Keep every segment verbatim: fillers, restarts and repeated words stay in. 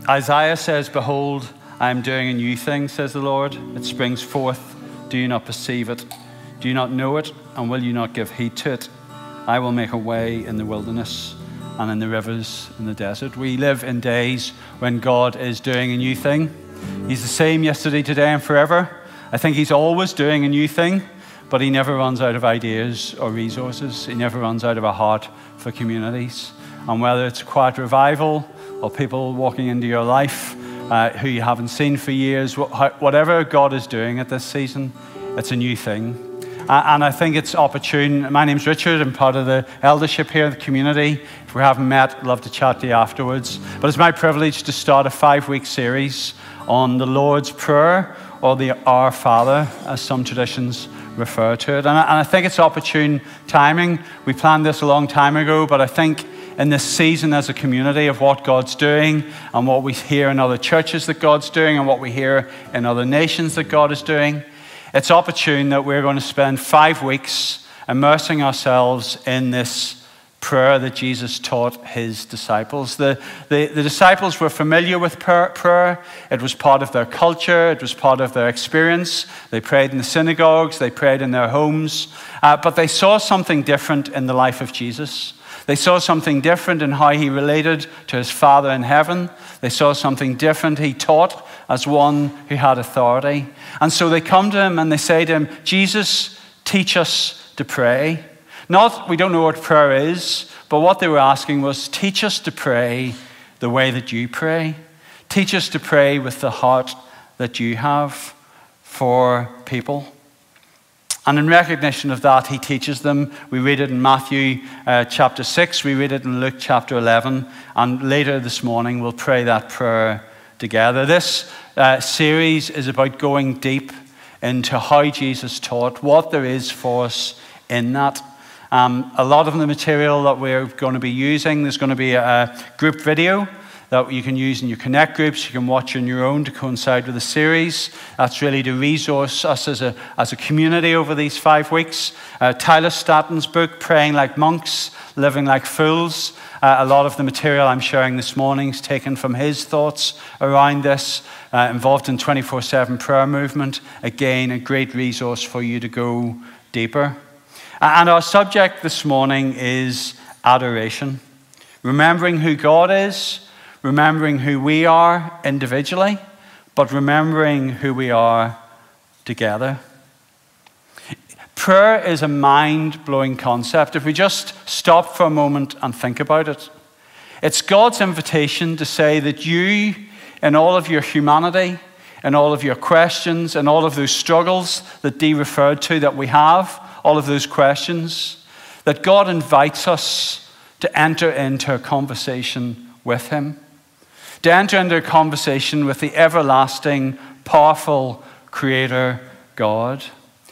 Isaiah says, "Behold, I am doing a new thing, says the Lord. It springs forth. Do you not perceive it? Do you not know it? And will you not give heed to it? I will make a way in the wilderness and in the rivers in the desert." We live in days when God is doing a new thing. He's the same yesterday, today, and forever. I think he's always doing a new thing, but he never runs out of ideas or resources. He never runs out of a heart for communities. And whether it's a quiet revival or people walking into your life uh, who you haven't seen for years, whatever God is doing at this season, it's a new thing. And I think it's opportune. My name's Richard. I'm part of the eldership here in the community. If we haven't met, I'd love to chat to you afterwards. But it's my privilege to start a five-week series on the Lord's Prayer, or the Our Father, as some traditions refer to it. And I, and I think it's opportune timing. We planned this a long time ago, but I think in this season as a community of what God's doing and what we hear in other churches that God's doing and what we hear in other nations that God is doing, it's opportune that we're going to spend five weeks immersing ourselves in this prayer that Jesus taught his disciples. The, the, the disciples were familiar with prayer. It was part of their culture. It was part of their experience. They prayed in the synagogues. They prayed in their homes. Uh, but they saw something different in the life of Jesus. They saw something different in how he related to his Father in heaven. They saw something different he taught as one who had authority. And so they come to him and they say to him, "Jesus, teach us to pray." Not, we don't know what prayer is, but what they were asking was, teach us to pray the way that you pray. Teach us to pray with the heart that you have for people. And in recognition of that, he teaches them. We read it in Matthew uh, chapter six. We read it in Luke chapter eleven. And later this morning, we'll pray that prayer together. This uh, series is about going deep into how Jesus taught, what there is for us in that. Um, a lot of the material that we're going to be using, there's going to be a, a group video that you can use in your Connect groups. You can watch on your own to coincide with the series. That's really to resource us as a, as a community over these five weeks. Uh, Tyler Staton's book, Praying Like Monks, Living Like Fools. Uh, a lot of the material I'm sharing this morning is taken from his thoughts around this, uh, involved in twenty-four seven prayer movement. Again, a great resource for you to go deeper. And our subject this morning is adoration. Remembering who God is, remembering who we are individually, but remembering who we are together. Prayer is a mind-blowing concept. If we just stop for a moment and think about it, it's God's invitation to say that you, in all of your humanity, in all of your questions, in all of those struggles that Dee referred to that we have, all of those questions, that God invites us to enter into a conversation with him, to enter into a conversation with the everlasting, powerful Creator God.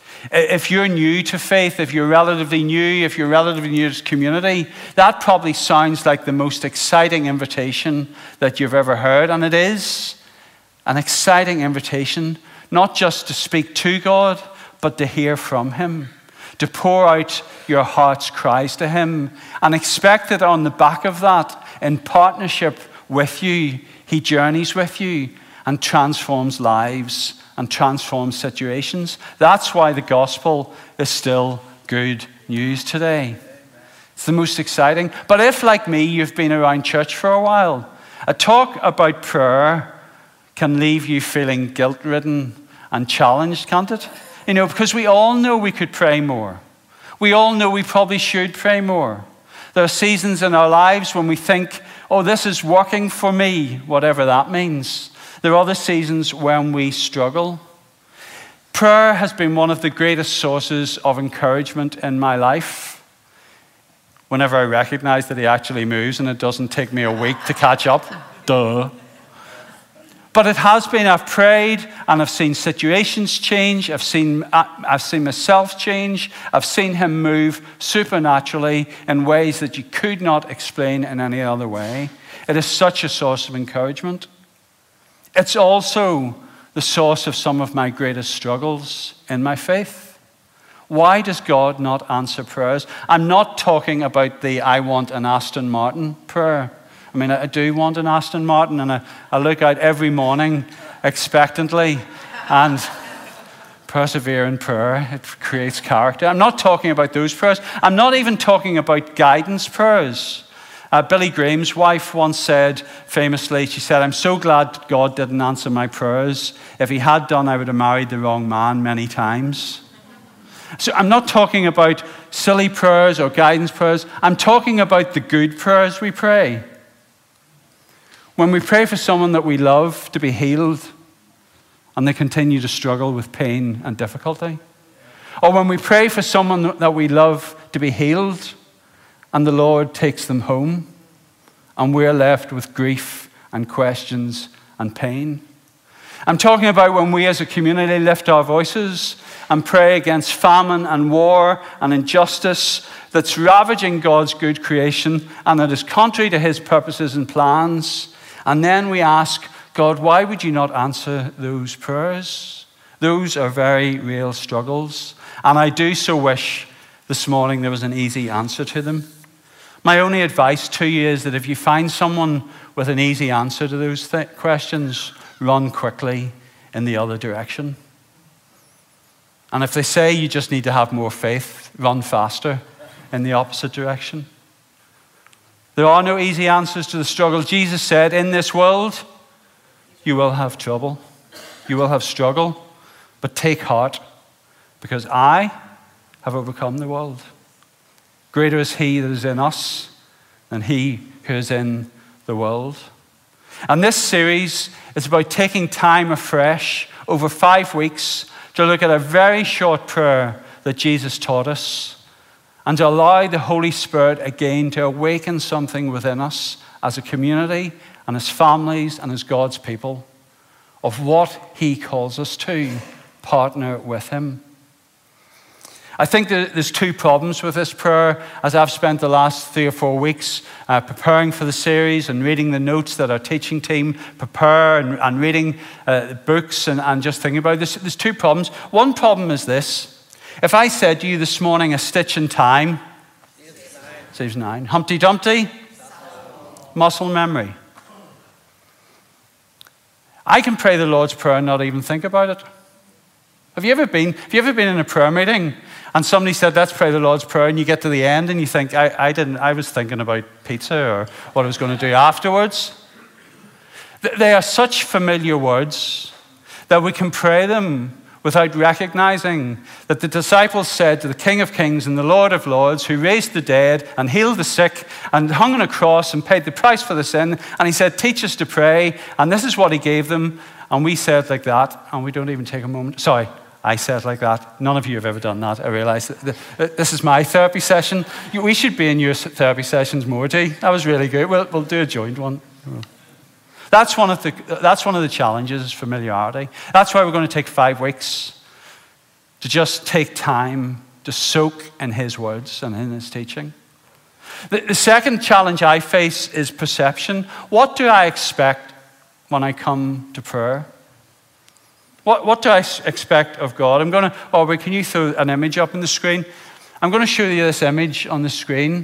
If you're new to faith, if you're relatively new, if you're relatively new to this community, that probably sounds like the most exciting invitation that you've ever heard. And it is an exciting invitation, not just to speak to God, but to hear from him, to pour out your heart's cries to him, and expect that on the back of that, in partnership with you, he journeys with you and transforms lives and transforms situations. That's why the gospel is still good news today. It's the most exciting. But if, like me, you've been around church for a while, a talk about prayer can leave you feeling guilt-ridden and challenged, can't it? You know, because we all know we could pray more. We all know we probably should pray more. There are seasons in our lives when we think, oh, this is working for me, whatever that means. There are other seasons when we struggle. Prayer has been one of the greatest sources of encouragement in my life. Whenever I recognize that he actually moves and it doesn't take me a week to catch up. Duh. But it has been, I've prayed and I've seen situations change. I've seen, I've seen myself change. I've seen him move supernaturally in ways that you could not explain in any other way. It is such a source of encouragement. It's also the source of some of my greatest struggles in my faith. Why does God not answer prayers? I'm not talking about the I want an Aston Martin prayer. I mean, I do want an Aston Martin, and I, I look out every morning expectantly and persevere in prayer. It creates character. I'm not talking about those prayers. I'm not even talking about guidance prayers. Uh, Billy Graham's wife once said, famously, she said, "I'm so glad God didn't answer my prayers. If he had done, I would have married the wrong man many times." So I'm not talking about silly prayers or guidance prayers. I'm talking about the good prayers we pray. When we pray for someone that we love to be healed and they continue to struggle with pain and difficulty. Or when we pray for someone that we love to be healed and the Lord takes them home and we're left with grief and questions and pain. I'm talking about when we as a community lift our voices and pray against famine and war and injustice that's ravaging God's good creation and that is contrary to his purposes and plans. And then we ask, God, why would you not answer those prayers? Those are very real struggles. And I do so wish this morning there was an easy answer to them. My only advice to you is that if you find someone with an easy answer to those th- questions, run quickly in the other direction. And if they say you just need to have more faith, run faster in the opposite direction. There are no easy answers to the struggle. Jesus said, in this world, you will have trouble. You will have struggle. But take heart, because I have overcome the world. Greater is he that is in us than he who is in the world. And this series is about taking time afresh over five weeks to look at a very short prayer that Jesus taught us and to allow the Holy Spirit again to awaken something within us as a community and as families and as God's people of what he calls us to partner with him. I think that there's two problems with this prayer. As I've spent the last three or four weeks uh, preparing for the series and reading the notes that our teaching team prepare and, and reading uh, books and, and just thinking about this, there's two problems. One problem is this. If I said to you this morning, a stitch in time, saves nine. Humpty Dumpty, muscle memory. I can pray the Lord's Prayer and not even think about it. Have you ever been, have you ever been in a prayer meeting and somebody said, let's pray the Lord's Prayer, and you get to the end and you think, I, I didn't, I was thinking about pizza or what I was going to do afterwards? They are such familiar words that we can pray them without recognizing that the disciples said to the King of Kings and the Lord of Lords, who raised the dead and healed the sick and hung on a cross and paid the price for the sin, and he said, teach us to pray, and this is what he gave them, and we said like that, and we don't even take a moment. Sorry, I said like that. None of you have ever done that. I realize that this is my therapy session. We should be in your therapy sessions more, Dee. That was really good. We'll, we'll do a joint one. That's one of the, that's one of the challenges, is familiarity. That's why we're going to take five weeks to just take time to soak in his words and in his teaching. The, the second challenge I face is perception. What do I expect when I come to prayer? What, what do I expect of God? I'm going to, Aubrey, can you throw an image up on the screen? I'm going to show you this image on the screen.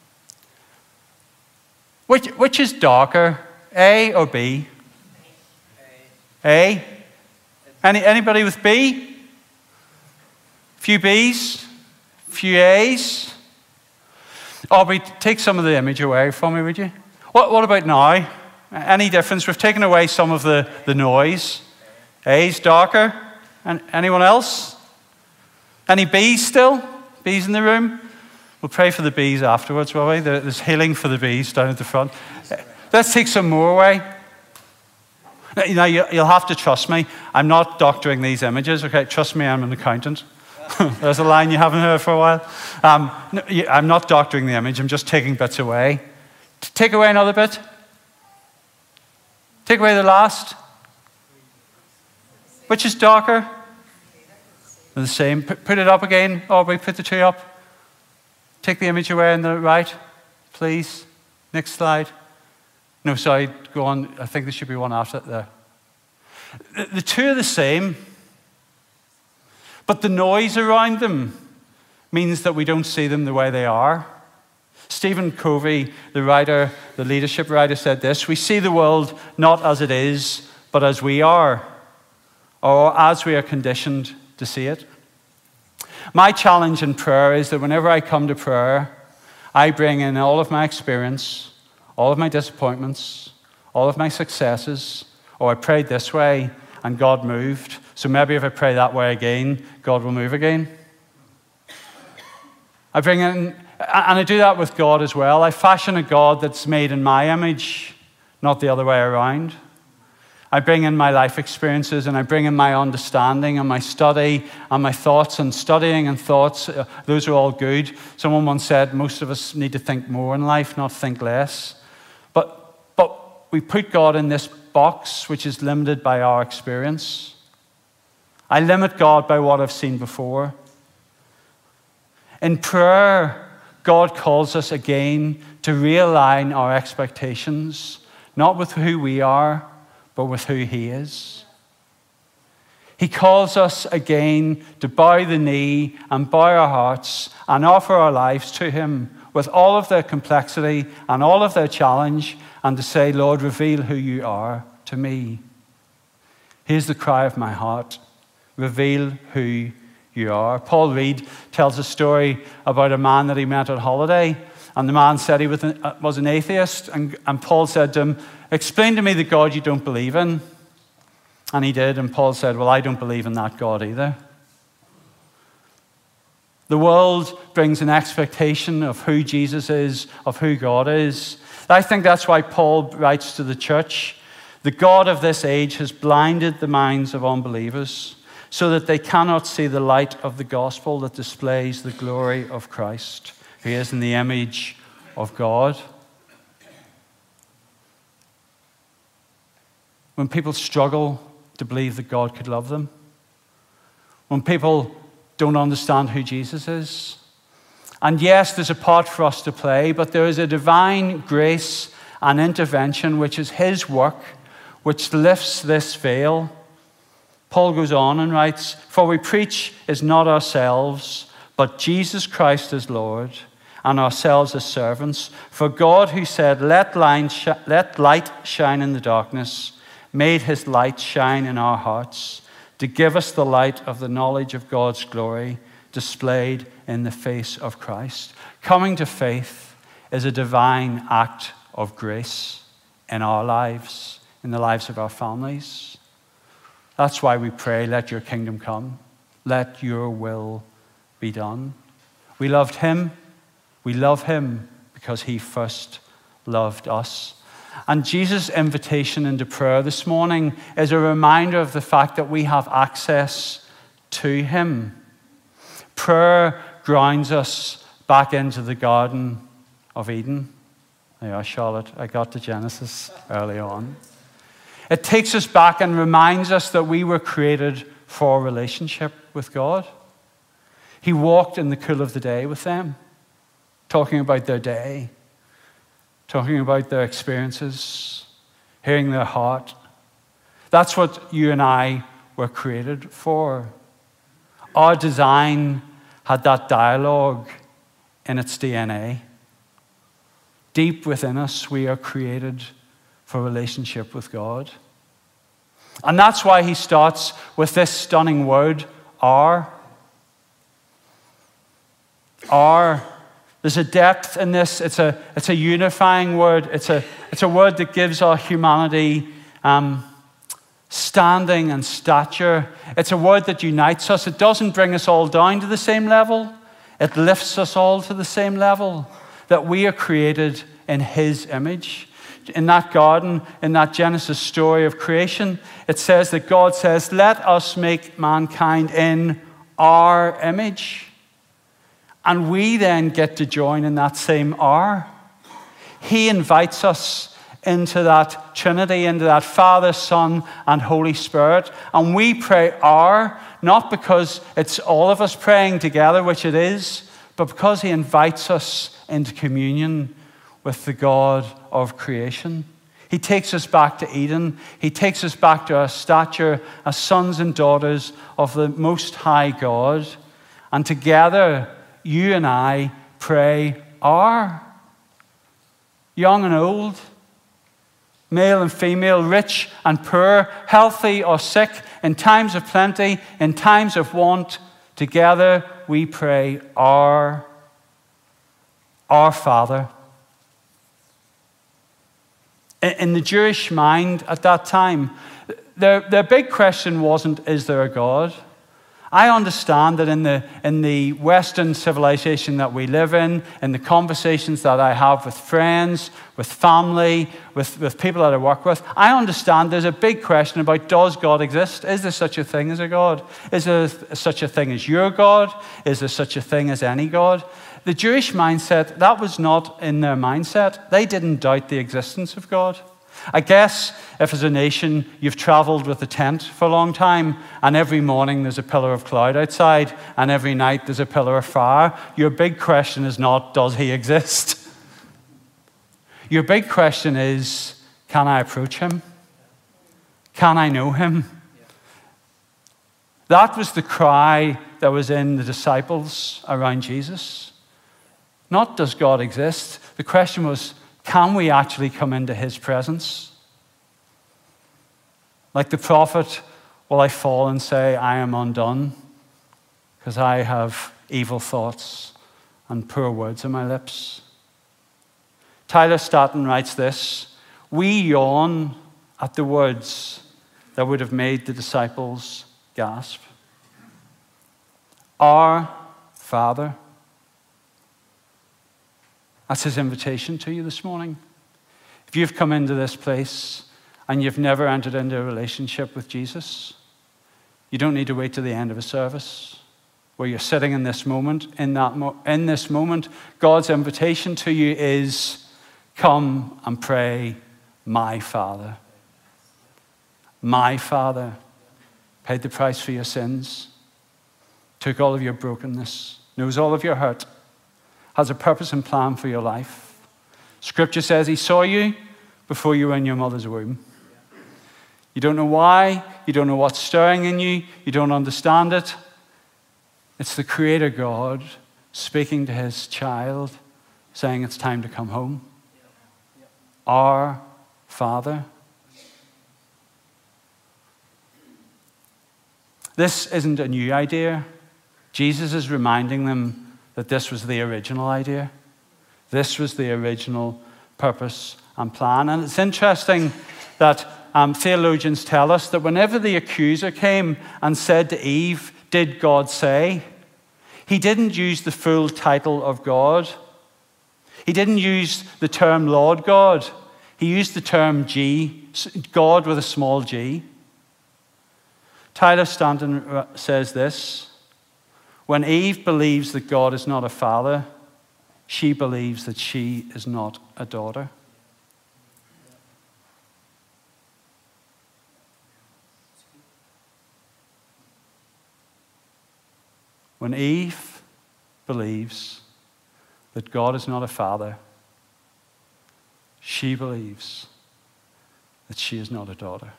Which, which is darker, A or B? A. A? Any, anybody with B? Few B's? Few A's? Aubrey, take some of the image away from me, would you? What, what about now? Any difference? We've taken away some of the, the noise. A's darker. And anyone else? Any B's still? B's in the room? We'll pray for the B's afterwards, will we? There's healing for the B's down at the front. Let's take some more away. Now, you'll have to trust me. I'm not doctoring these images, okay? Trust me, I'm an accountant. There's a line you haven't heard for a while. Um, I'm not doctoring the image. I'm just taking bits away. Take away another bit. Take away the last. Which is darker? They're the same. Put it up again, Aubrey. Put the two up. Take the image away on the right, please. Next slide. No, sorry, go on. I think there should be one after it there. The, the two are the same, but the noise around them means that we don't see them the way they are. Stephen Covey, the writer, the leadership writer, said this: we see the world not as it is, but as we are, or as we are conditioned to see it. My challenge in prayer is that whenever I come to prayer, I bring in all of my experience, all of my disappointments, all of my successes. Oh, I prayed this way and God moved, so maybe if I pray that way again, God will move again. I bring in, and I do that with God as well. I fashion a God that's made in my image, not the other way around. I bring in my life experiences, and I bring in my understanding and my study and my thoughts, and studying and thoughts. Uh, those are all good. Someone once said most of us need to think more in life, not think less. But, but we put God in this box which is limited by our experience. I limit God by what I've seen before. In prayer, God calls us again to realign our expectations, not with who we are, but with who He is. He calls us again to bow the knee and bow our hearts and offer our lives to Him with all of their complexity and all of their challenge, and to say, Lord, reveal who You are to me. Here's the cry of my heart: reveal who You are. Paul Reed tells a story about a man that he met on holiday, and the man said he was an, was an atheist, and, and Paul said to him, explain to me the God you don't believe in. And he did, and Paul said, well, I don't believe in that God either. The world brings an expectation of who Jesus is, of who God is. I think that's why Paul writes to the church, the God of this age has blinded the minds of unbelievers, so that they cannot see the light of the gospel that displays the glory of Christ, who is in the image of God. When people struggle to believe that God could love them, when people don't understand who Jesus is, and yes, there's a part for us to play, but there is a divine grace and intervention which is His work, which lifts this veil. Paul goes on and writes, for we preach is not ourselves, but Jesus Christ as Lord, and ourselves as servants. For God, who said, let light shine in the darkness, made His light shine in our hearts to give us the light of the knowledge of God's glory displayed in the face of Christ. Coming to faith is a divine act of grace in our lives, in the lives of our families. That's why we pray, let Your kingdom come. Let Your will be done. We loved Him. We love Him because He first loved us. And Jesus' invitation into prayer this morning is a reminder of the fact that we have access to Him. Prayer grounds us back into the Garden of Eden. There you are, Charlotte. I got to Genesis early on. It takes us back and reminds us that we were created for a relationship with God. He walked in the cool of the day with them, talking about their day, talking about their experiences, hearing their heart. That's what you and I were created for. Our design had that dialogue in its D N A. Deep within us, we are created for relationship with God. And that's why He starts with this stunning word, our. Our. There's a depth in this. It's a, it's a unifying word. It's a, it's a word that gives our humanity um, standing and stature. It's a word that unites us. It doesn't bring us all down to the same level. It lifts us all to the same level, that we are created in His image. In that garden, in that Genesis story of creation, it says that God says, let us make mankind in our image. And we then get to join in that same our. He invites us into that Trinity, into that Father, Son, and Holy Spirit. And we pray our, not because it's all of us praying together, which it is, but because He invites us into communion with the God of creation. He takes us back to Eden. He takes us back to our stature as sons and daughters of the Most High God. And together, you and I pray our. young and old, male and female, rich and poor, healthy or sick, in times of plenty, in times of want. Together we pray, Our, our Father. In the Jewish mind at that time, their, their big question wasn't, is there a God? I understand that in the, in the Western civilization that we live in, in the conversations that I have with friends, with family, with, with people that I work with, I understand there's a big question about, does God exist? Is there such a thing as a God? Is there such a thing as your God? Is there such a thing as any God? The Jewish mindset, that was not in their mindset. They didn't doubt the existence of God. I guess if as a nation you've traveled with a tent for a long time and every morning there's a pillar of cloud outside and every night there's a pillar of fire, your big question is not, does he exist? Your big question is, can I approach him? Can I know him? That was the cry that was in the disciples around Jesus. Not does God exist? The question was, can we actually come into his presence? Like the prophet, will I fall and say, I am undone, because I have evil thoughts and poor words in my lips? Tyler Staton writes this: we yawn at the words that would have made the disciples gasp. Our Father. That's his invitation to you this morning. If you've come into this place and you've never entered into a relationship with Jesus, you don't need to wait to the end of a service where you're sitting in this moment. In that mo- in this moment, God's invitation to you is, come and pray, my Father. My Father paid the price for your sins, took all of your brokenness, knows all of your hurt, has a purpose and plan for your life. Scripture says he saw you before you were in your mother's womb. You don't know why, you don't know what's stirring in you, you don't understand it. It's the Creator God speaking to his child, saying it's time to come home. Our Father. This isn't a new idea. Jesus is reminding them that this was the original idea. This was the original purpose and plan. And it's interesting that um, theologians tell us that whenever the accuser came and said to Eve, did God say? He didn't use the full title of God. He didn't use the term Lord God. He used the term G, God with a small g. Tyler Staton says this: when Eve believes that God is not a father, she believes that she is not a daughter. When Eve believes that God is not a father, she believes that she is not a daughter.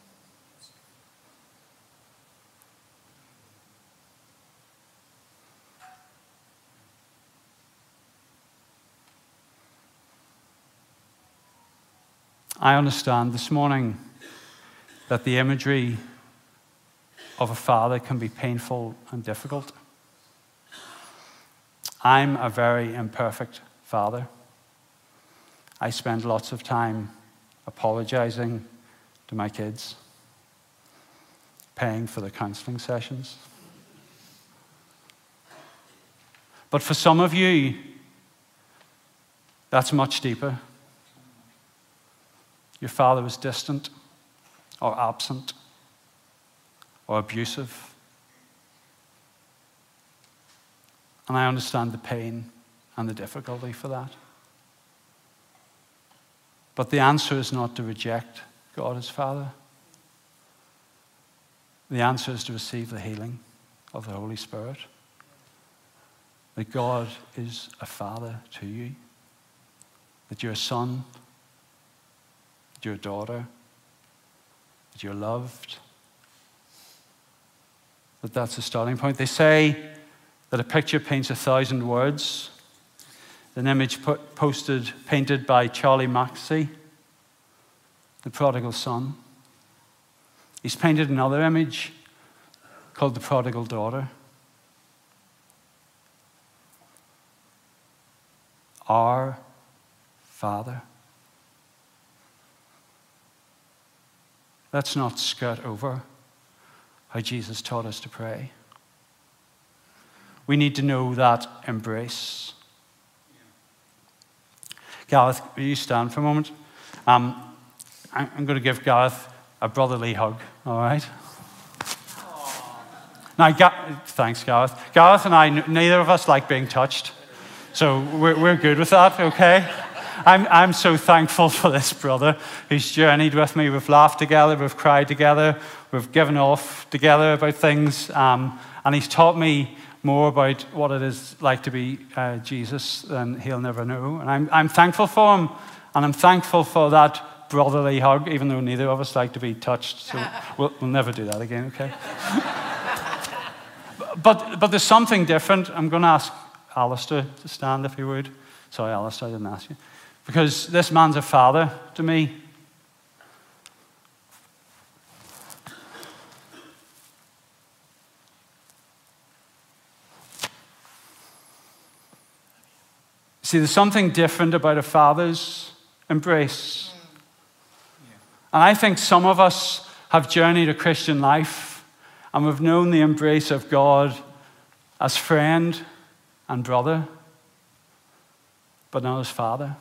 I understand this morning that the imagery of a father can be painful and difficult. I'm a very imperfect father. I spend lots of time apologizing to my kids, paying for the counseling sessions. But for some of you, that's much deeper. Your father was distant or absent or abusive. And I understand the pain and the difficulty for that. But the answer is not to reject God as Father. The answer is to receive the healing of the Holy Spirit. That God is a Father to you. That you're a son. That you're a daughter. That you're loved. That that's a starting point. They say that a picture paints a thousand words. an image put, posted, painted by Charlie Maxey, the prodigal son. He's painted another image called the prodigal daughter. Our Father. Let's not skirt over how Jesus taught us to pray. We need to know that embrace. Gareth, will you stand for a moment? Um, I'm going to give Gareth a brotherly hug, all right? Now, Ga- thanks, Gareth. Gareth and I, neither of us like being touched, so we're, we're good with that, okay? I'm, I'm so thankful for this brother who's journeyed with me. We've laughed together, we've cried together, we've given off together about things, um, and he's taught me more about what it is like to be uh, Jesus than he'll never know. And I'm, I'm thankful for him, and I'm thankful for that brotherly hug, even though neither of us like to be touched, so we'll, we'll never do that again, okay? but, but there's something different. I'm going to ask Alistair to stand, if he would. Sorry, Alistair, I didn't ask you. Because this man's a father to me. See, there's something different about a father's embrace. And I think some of us have journeyed a Christian life and we've known the embrace of God as friend and brother, but not as father.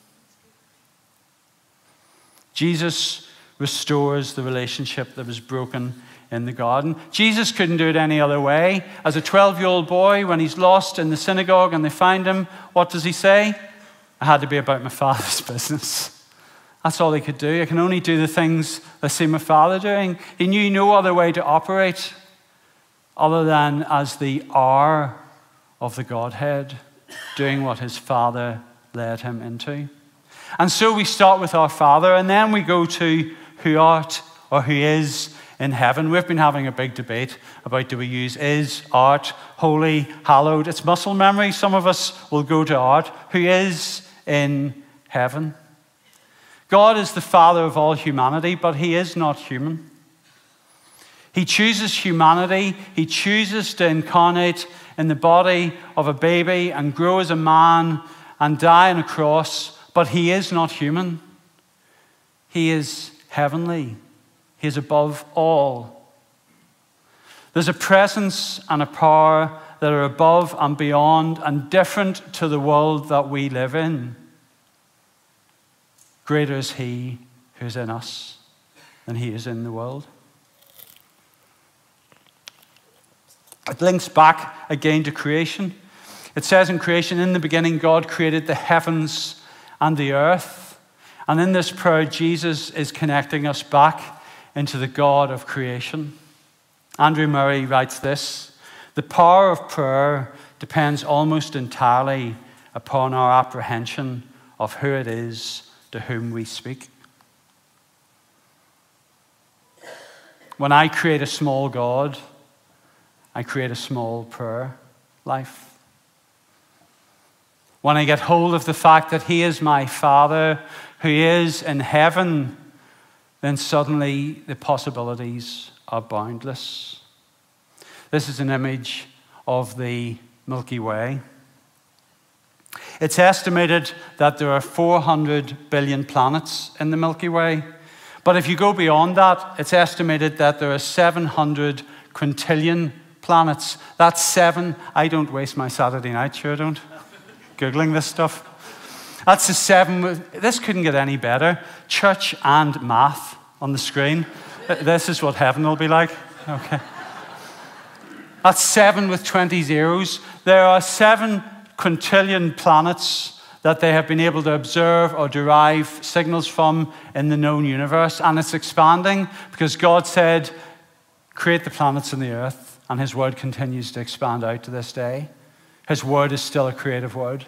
Jesus restores the relationship that was broken in the garden. Jesus couldn't do it any other way. As a twelve-year-old boy, when he's lost in the synagogue and they find him, what does he say? I had to be about my Father's business. That's all he could do. I can only do the things I see my Father doing. He knew no other way to operate other than as the hour of the Godhead, doing what his Father led him into. And so we start with our Father, and then we go to who art or who is in heaven. We've been having a big debate about do we use is, art, holy, hallowed. It's muscle memory. Some of us will go to art. Who is in heaven? God is the Father of all humanity, but he is not human. He chooses humanity. He chooses to incarnate in the body of a baby and grow as a man and die on a cross. But he is not human. He is heavenly. He is above all. There's a presence and a power that are above and beyond and different to the world that we live in. Greater is he who is in us than he is in the world. It links back again to creation. It says in creation, in the beginning, God created the heavens and the earth. And in this prayer, Jesus is connecting us back into the God of creation. Andrew Murray writes this: the power of prayer depends almost entirely upon our apprehension of who it is to whom we speak. When I create a small God, I create a small prayer life. When I get hold of the fact that he is my Father who is in heaven, then suddenly the possibilities are boundless. This is an image of the Milky Way. It's estimated that there are four hundred billion planets in the Milky Way. But if you go beyond that, it's estimated that there are seven hundred quintillion planets. That's seven. I don't waste my Saturday night, sure don't. Googling this stuff. That's the seven. This couldn't get any better. Church and math on the screen. This is what heaven will be like. Okay. That's seven with twenty zeros. There are seven quintillion planets that they have been able to observe or derive signals from in the known universe. And it's expanding because God said, create the planets and the earth. And his word continues to expand out to this day. His word is still a creative word.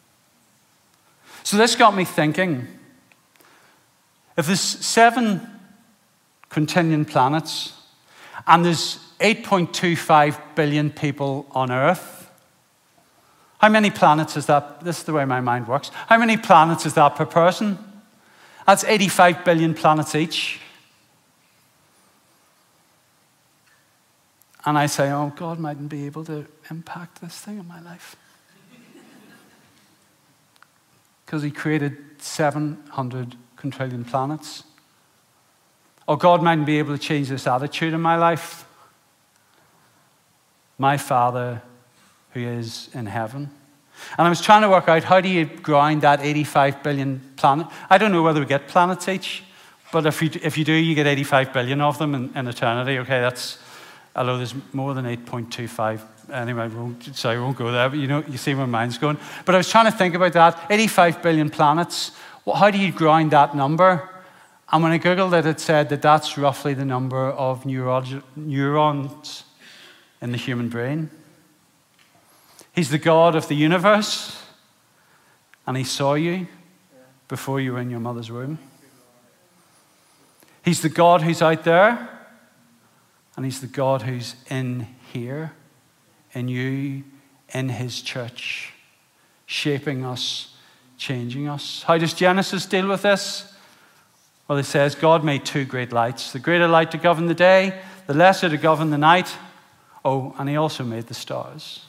So this got me thinking. If there's seven quintillion planets and there's eight point two five billion people on earth, How many planets is that? This is the way my mind works. How many planets is that per person? That's eighty-five billion planets each. And I say, oh, God mightn't be able to impact this thing in my life. Because he created seven hundred quintillion planets. Or God mightn't be able to change this attitude in my life. My Father who is in heaven. And I was trying to work out, how do you ground that eighty-five billion planet? I don't know whether we get planets each, but if you, if you do, you get eighty-five billion of them in, in eternity. Okay, that's, although there's more than eight point two five. Anyway, we won't, sorry, we won't go there, but you know, you see where my mind's going. But I was trying to think about that, eighty-five billion planets. Well, how do you ground that number? And when I Googled it, it said that that's roughly the number of neuro- neurons in the human brain. He's the God of the universe, and he saw you before you were in your mother's womb. He's the God who's out there, and he's the God who's in here, in you, in his church, shaping us, changing us. How does Genesis deal with this? Well, it says God made two great lights, the greater light to govern the day, the lesser to govern the night. Oh, and he also made the stars.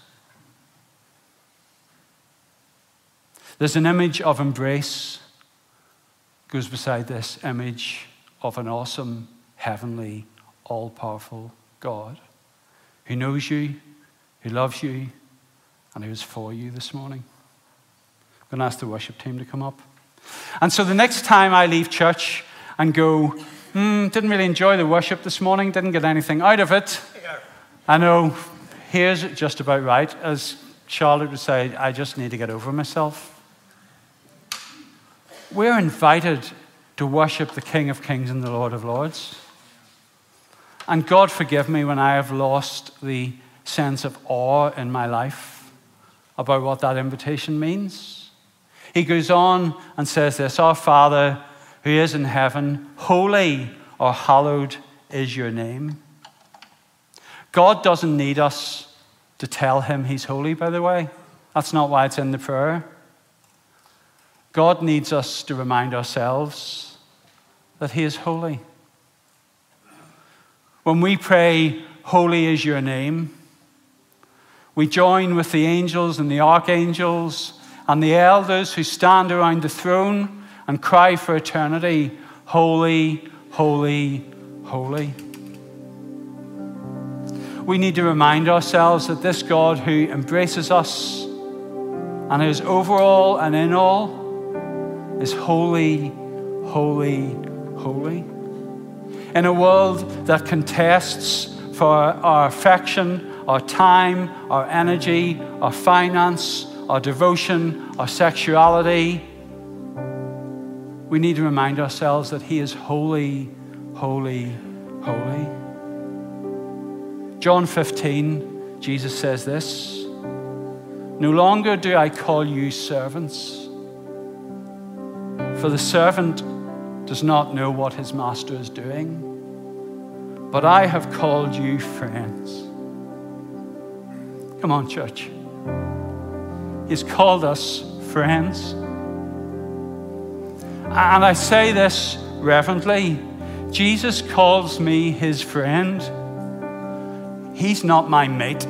There's an image of embrace, goes beside this image of an awesome, heavenly, all-powerful God who knows you, who loves you, and who is for you this morning. I'm going to ask the worship team to come up. And so the next time I leave church and go, hmm, didn't really enjoy the worship this morning, didn't get anything out of it, I know, here's just about right. As Charlotte would say, I just need to get over myself. We're invited to worship the King of Kings and the Lord of Lords. And God forgive me when I have lost the sense of awe in my life about what that invitation means. He goes on and says this, Our Father who is in heaven, holy or hallowed is your name. God doesn't need us to tell him he's holy, by the way. That's not why it's in the prayer. God needs us to remind ourselves that he is holy. When we pray, holy is your name, we join with the angels and the archangels and the elders who stand around the throne and cry for eternity, holy, holy, holy. We need to remind ourselves that this God who embraces us and is over all and in all is holy, holy, holy. In a world that contests for our affection, our time, our energy, our finance, our devotion, our sexuality, we need to remind ourselves that he is holy, holy, holy. John fifteen, Jesus says this, No longer do I call you servants, for the servant does not know what his master is doing, but I have called you friends. Come on, church. He's called us friends. And I say this reverently. Jesus calls me his friend. He's not my mate. Do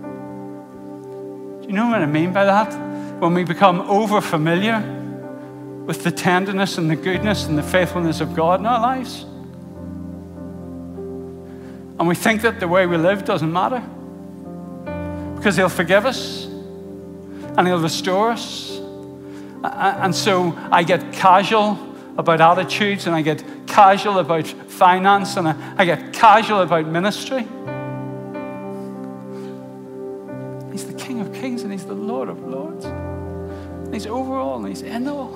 you know what I mean by that? When we become over familiar with the tenderness and the goodness and the faithfulness of God in our lives, and we think that the way we live doesn't matter because he'll forgive us and he'll restore us. And so I get casual about attitudes, and I get casual about finance, and I get casual about ministry. He's the King of Kings and he's the Lord of Lords. And he's over all and he's in all.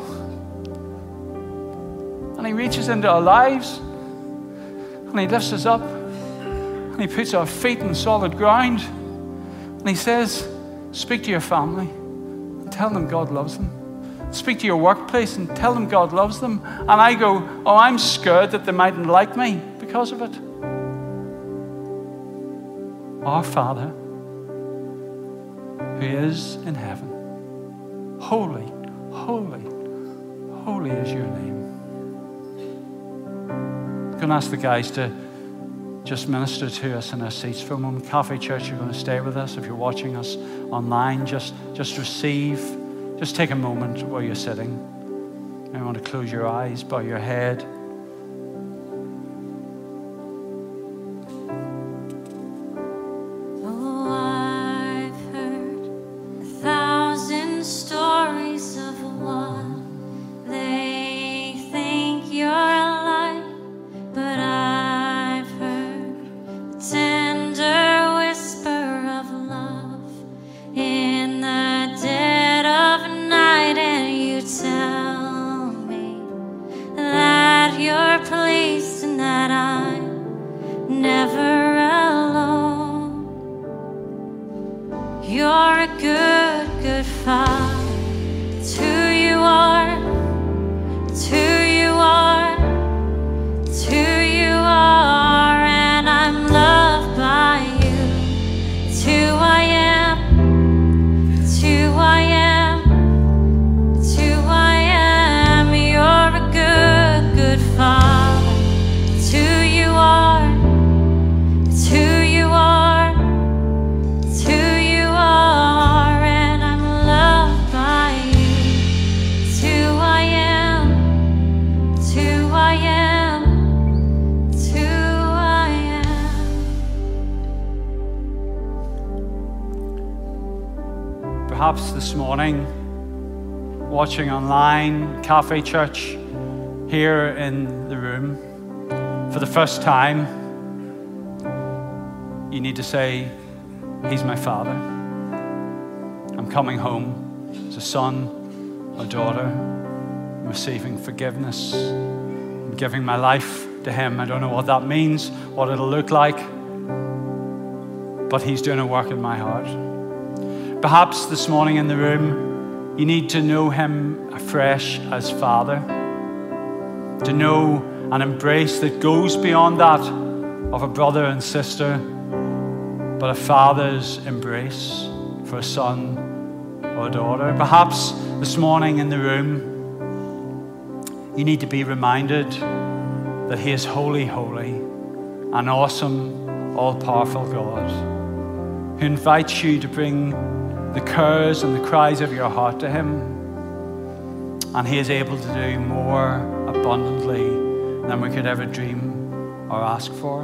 And he reaches into our lives and he lifts us up and he puts our feet in solid ground and he says, speak to your family and tell them God loves them. Speak to your workplace and tell them God loves them. And I go, oh, I'm scared that they mightn't like me because of it. Our Father who is in heaven, Holy, holy, holy is your name. I'm going to ask the guys to just minister to us in our seats for a moment. Cafe Church, you're going to stay with us. If you're watching us online, just, just receive, just take a moment where you're sitting. I want to close your eyes, bow your head. Perhaps this morning, watching online, Cafe Church, here in the room, for the first time, you need to say, He's my Father. I'm coming home as a son, a daughter. I'm receiving forgiveness. I'm giving my life to Him. I don't know what that means, what it'll look like, but He's doing a work in my heart. Perhaps this morning in the room, you need to know Him afresh as Father, to know an embrace that goes beyond that of a brother and sister, but a father's embrace for a son or a daughter. Perhaps this morning in the room, you need to be reminded that He is holy, holy, an awesome, all-powerful God who invites you to bring the cares and the cries of your heart to Him. And He is able to do more abundantly than we could ever dream or ask for.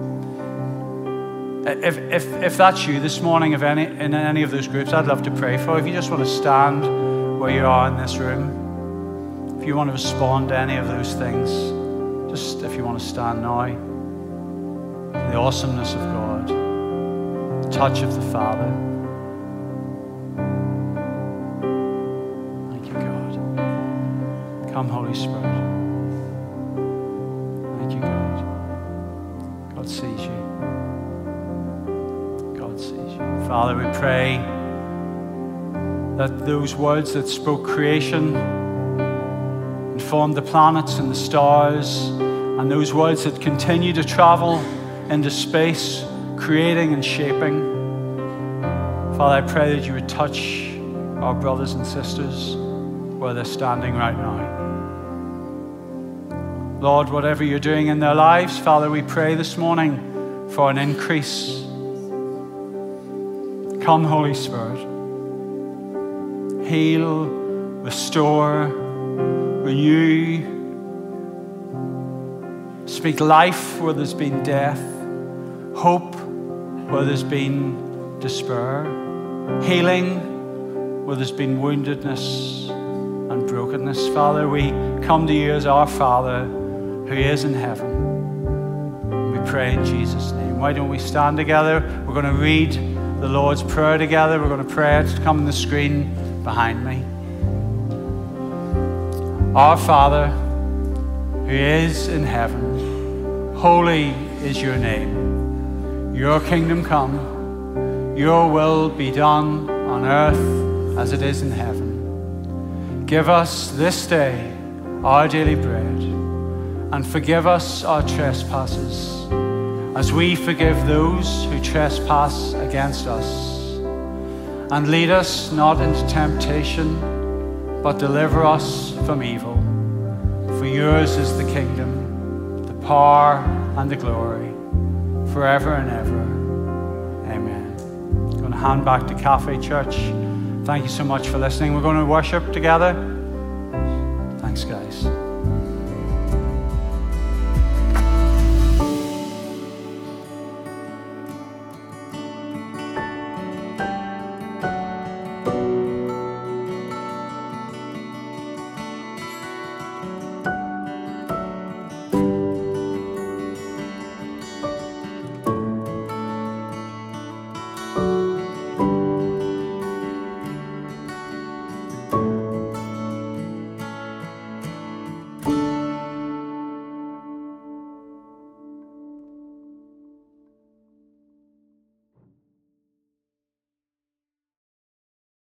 If, if, if that's you this morning, if any, in any of those groups, I'd love to pray for. If you just want to stand where you are in this room, if you want to respond to any of those things, just if you want to stand now, the awesomeness of God, the touch of the Father. Come, Holy Spirit. Thank you, God. God sees you. God sees you. Father, we pray that those words that spoke creation and formed the planets and the stars, and those words that continue to travel into space, creating and shaping, Father, I pray that you would touch our brothers and sisters where they're standing right now. Lord, whatever you're doing in their lives, Father, we pray this morning for an increase. Come, Holy Spirit. Heal, restore, renew. Speak life where there's been death, hope where there's been despair, healing where there's been woundedness and brokenness. Father, we come to you as our Father who is in heaven. We pray in Jesus' name. Why don't we stand together? We're going to read the Lord's Prayer together. We're going to pray it. Come on the screen behind me. Our Father, who is in heaven, holy is your name. Your kingdom come. Your will be done on earth as it is in heaven. Give us this day our daily bread, and forgive us our trespasses, as we forgive those who trespass against us. And lead us not into temptation, but deliver us from evil. For yours is the kingdom, the power, and the glory, forever and ever. Amen. I'm going to hand back to Cafe Church. Thank you so much for listening. We're going to worship together. Thanks, guys.